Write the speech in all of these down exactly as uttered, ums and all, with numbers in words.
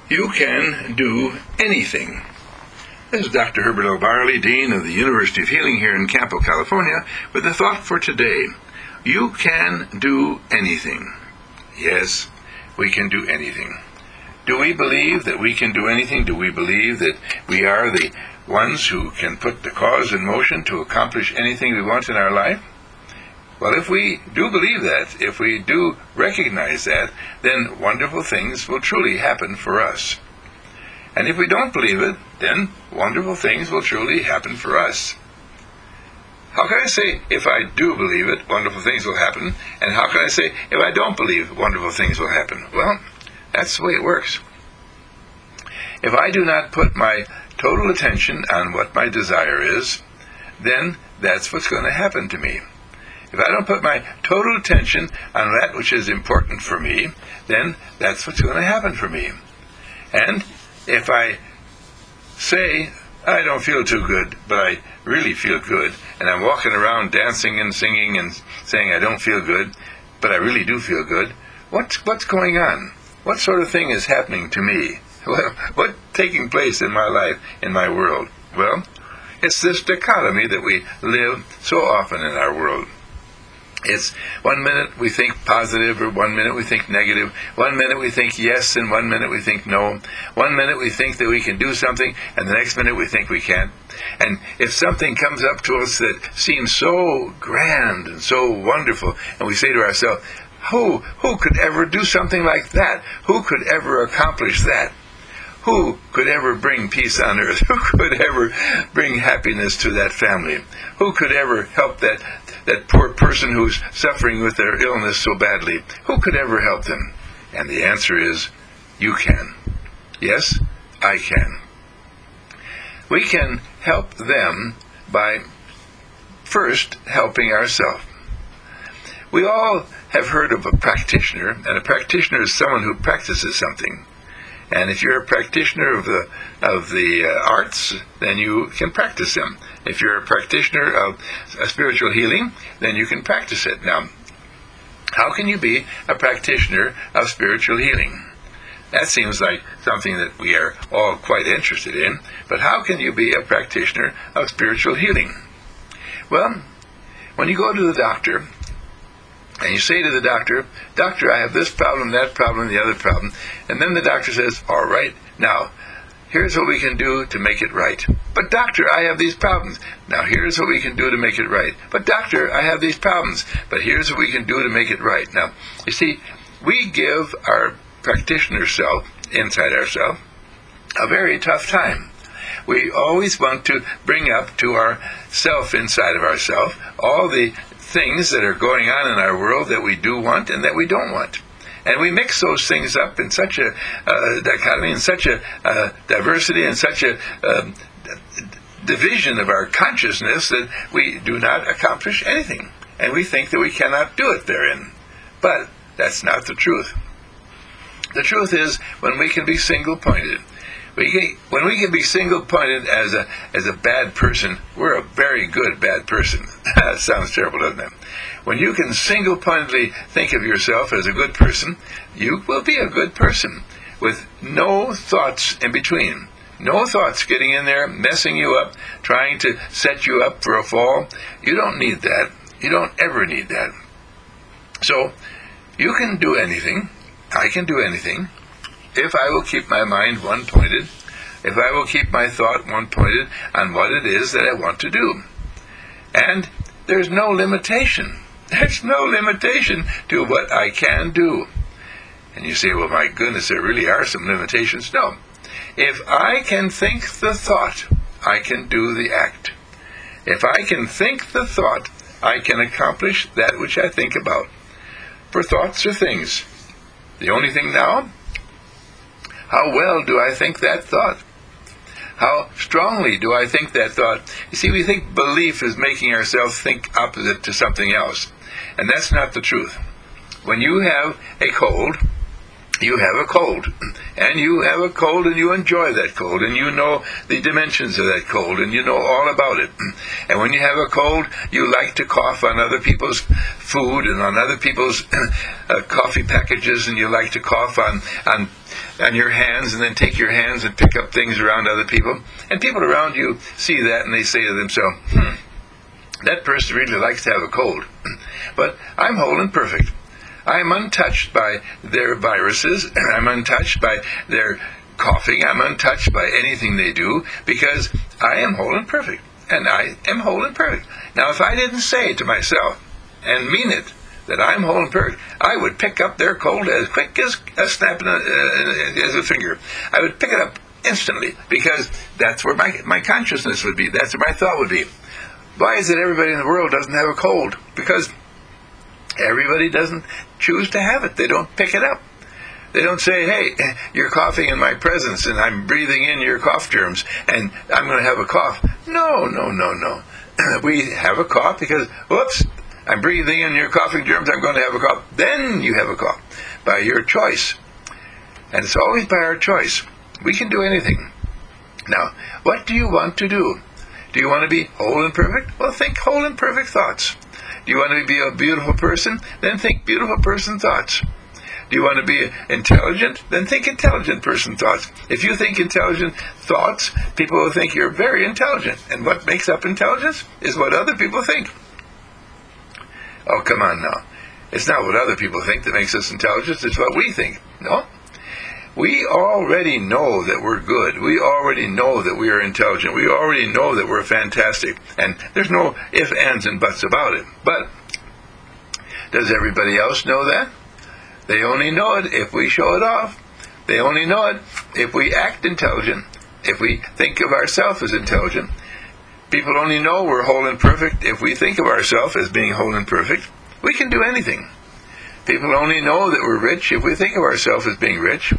You can do anything. This is Doctor Herbert L. Barley, Dean of the University of Healing here in Campo, California, with a thought for today. You can do anything. Yes, we can do anything. Do we believe that we can do anything? Do we believe that we are the ones who can put the cause in motion to accomplish anything we want in our life? Well, if we do believe that, if we do recognize that, then wonderful things will truly happen for us. And if we don't believe it, then wonderful things will truly happen for us. How can I say, if I do believe it, wonderful things will happen? And how can I say, if I don't believe, wonderful things will happen? Well, that's the way it works. If I do not put my total attention on what my desire is, then that's what's going to happen to me. If I don't put my total attention on that which is important for me, then that's what's going to happen for me. And if I say, I don't feel too good, but I really feel good, and I'm walking around dancing and singing and saying I don't feel good, but I really do feel good, what's, what's going on? What sort of thing is happening to me? Well, what's taking place in my life, in my world? Well, it's this dichotomy that we live so often in our world. It's one minute we think positive, or one minute we think negative. One minute we think yes, and one minute we think no. One minute we think that we can do something, and the next minute we think we can't. And if something comes up to us that seems so grand and so wonderful, and we say to ourselves, who, who could ever do something like that? Who could ever accomplish that? Who could ever bring peace on earth? Who could ever bring happiness to that family? Who could ever help that, that poor person who's suffering with their illness so badly? Who could ever help them? And the answer is, you can. Yes, I can. We can help them by first helping ourselves. We all have heard of a practitioner, and a practitioner is someone who practices something. And if you're a practitioner of the of the uh, arts, then you can practice them. If you're a practitioner of uh, spiritual healing, then you can practice it. Now, how can you be a practitioner of spiritual healing? That seems like something that we are all quite interested in. But how can you be a practitioner of spiritual healing? Well, when you go to the doctor, and you say to the doctor, Doctor, I have this problem, that problem, the other problem. And then the doctor says, all right, now, here's what we can do to make it right. But doctor, I have these problems. Now, here's what we can do to make it right. But doctor, I have these problems. But here's what we can do to make it right. Now, you see, we give our practitioner self, inside ourselves, a very tough time. We always want to bring up to our self inside of ourselves all the things that are going on in our world that we do want and that we don't want. And we mix those things up in such a uh, dichotomy, in such a uh, diversity, in such a um, division of our consciousness that we do not accomplish anything. And we think that we cannot do it therein. But that's not the truth. The truth is, when we can be single-pointed, We can, when we can be single-pointed as a as a bad person, we're a very good bad person. That sounds terrible, doesn't it? When you can single-pointedly think of yourself as a good person, you will be a good person with no thoughts in between. No thoughts getting in there, messing you up, trying to set you up for a fall. You don't need that. You don't ever need that. So, you can do anything. I can do anything. If I will keep my mind one-pointed, if I will keep my thought one-pointed on what it is that I want to do. And there's no limitation. There's no limitation to what I can do. And you say, well, my goodness, there really are some limitations. No. If I can think the thought, I can do the act. If I can think the thought, I can accomplish that which I think about. For thoughts are things. The only thing now, how well do I think that thought? How strongly do I think that thought? You see, we think belief is making ourselves think opposite to something else. And that's not the truth. When you have a cold, you have a cold, and you have a cold, and you enjoy that cold, and you know the dimensions of that cold, and you know all about it. And when you have a cold, you like to cough on other people's food and on other people's uh, coffee packages, and you like to cough on, on on your hands, and then take your hands and pick up things around other people. And people around you see that, and they say to themselves, hmm, that person really likes to have a cold. But I'm whole and perfect. I'm untouched by their viruses, and I'm untouched by their coughing. I'm untouched by anything they do, because I am whole and perfect. And I am whole and perfect. Now, if I didn't say to myself, and mean it, that I'm whole and perfect, I would pick up their cold as quick as a snap uh, as a finger. I would pick it up instantly, because that's where my, my consciousness would be. That's where my thought would be. Why is it everybody in the world doesn't have a cold? Because everybody doesn't choose to have it. They don't pick it up. They don't say, hey, you're coughing in my presence, and I'm breathing in your cough germs, and I'm going to have a cough. No, no, no, no. We have a cough because, whoops, I'm breathing in your coughing germs, I'm going to have a cough. Then you have a cough, by your choice. And it's always by our choice. We can do anything. Now, what do you want to do? Do you want to be whole and perfect? Well, think whole and perfect thoughts. Do you want to be a beautiful person? Then think beautiful person thoughts. Do you want to be intelligent? Then think intelligent person thoughts. If you think intelligent thoughts, people will think you're very intelligent. And what makes up intelligence is what other people think. Oh, come on now. It's not what other people think that makes us intelligent. It's what we think. No. We already know that we're good. We already know that we are intelligent. We already know that we're fantastic. And there's no ifs, ands, and buts about it. But does everybody else know that? They only know it if we show it off. They only know it if we act intelligent, if we think of ourselves as intelligent. People only know we're whole and perfect if we think of ourselves as being whole and perfect. We can do anything. People only know that we're rich if we think of ourselves as being rich.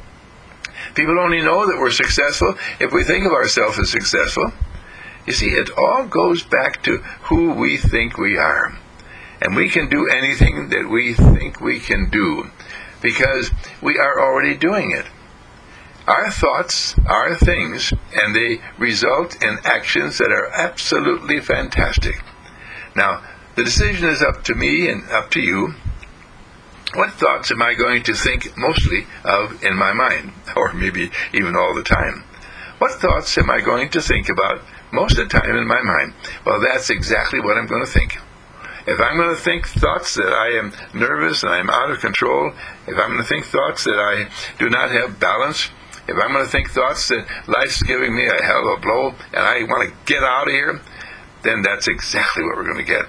People only know that we're successful if we think of ourselves as successful. You see, it all goes back to who we think we are. And we can do anything that we think we can do, because we are already doing it. Our thoughts are things, and they result in actions that are absolutely fantastic. Now, the decision is up to me and up to you. What thoughts am I going to think mostly of in my mind, or maybe even all the time? What thoughts am I going to think about most of the time in my mind? Well, that's exactly what I'm going to think. If I'm going to think thoughts that I am nervous and I'm out of control, if I'm going to think thoughts that I do not have balance, if I'm going to think thoughts that life's giving me a hell of a blow and I want to get out of here, then that's exactly what we're going to get.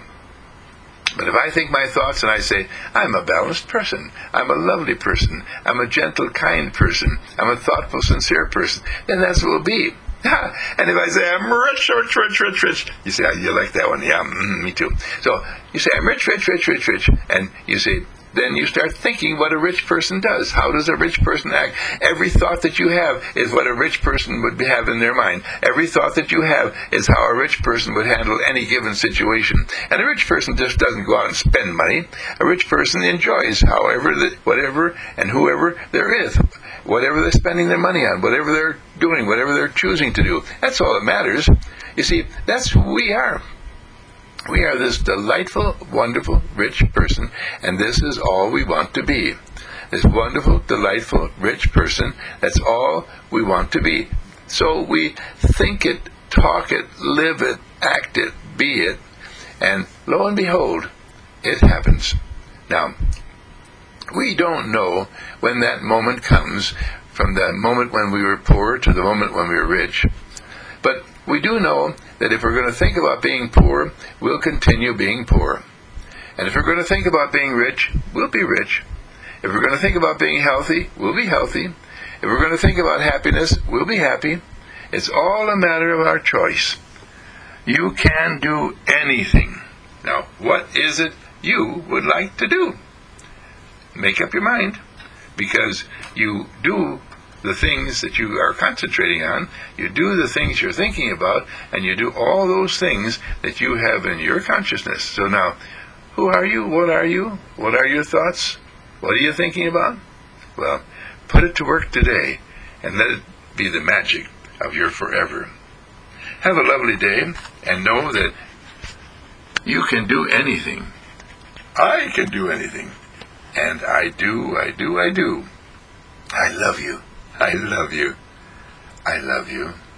But if I think my thoughts and I say, I'm a balanced person, I'm a lovely person, I'm a gentle, kind person, I'm a thoughtful, sincere person, then that's what it will be. And if I say, I'm rich, rich, rich, rich, rich, you say, oh, you like that one? Yeah, mm, me too. So you say, I'm rich, rich, rich, rich, rich, and you say, then you start thinking what a rich person does. How does a rich person act? Every thought that you have is what a rich person would have in their mind. Every thought that you have is how a rich person would handle any given situation. And a rich person just doesn't go out and spend money. A rich person enjoys however, the, whatever, and whoever there is. Whatever they're spending their money on, whatever they're doing, whatever they're choosing to do. That's all that matters. You see, that's who we are. We are this delightful, wonderful, rich person, and this is all we want to be. This wonderful, delightful, rich person, that's all we want to be. So we think it, talk it, live it, act it, be it, and lo and behold, it happens. Now, we don't know when that moment comes, from the moment when we were poor to the moment when we were rich. But we do know that if we're going to think about being poor, we'll continue being poor. And if we're going to think about being rich, we'll be rich. If we're going to think about being healthy, we'll be healthy. If we're going to think about happiness, we'll be happy. It's all a matter of our choice. You can do anything. Now, what is it you would like to do? Make up your mind, because you do the things that you are concentrating on, you do the things you're thinking about, and you do all those things that you have in your consciousness. So now, who are you? What are you? What are your thoughts? What are you thinking about? Well, put it to work today, and let it be the magic of your forever. Have a lovely day, and know that you can do anything. I can do anything. And I do, I do, I do. I love you. I love you. I love you.